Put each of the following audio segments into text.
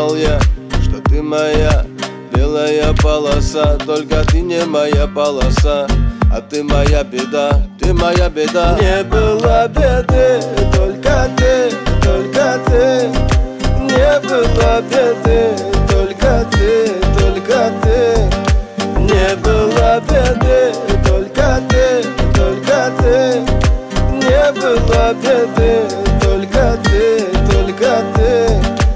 думал я, что ты моя белая полоса. Только ты не моя полоса, а ты моя беда, ты моя беда. Не было беды, только ты, только ты. Не было беды, только ты, только ты. Не было беды, только ты, только ты. Не было беды, только ты, только ты.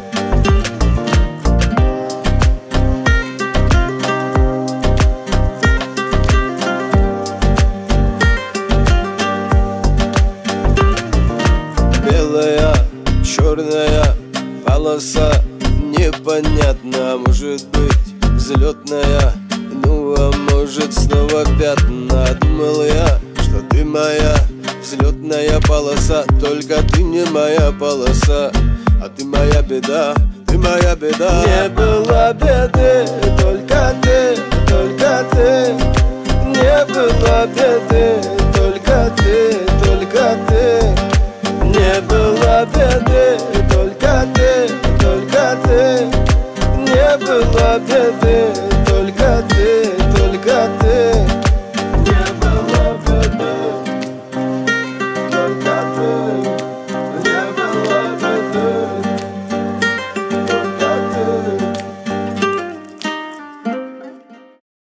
Белая, черная полоса, непонятно, может быть взлетная, ну а может снова пятна. Думал я, что ты моя взлетная полоса, только ты не моя полоса, а ты моя беда, ты моя беда. Не было беды, только ты, только ты. Не было беды, только ты, только ты. Не было беды, только ты, только ты. Не было беды.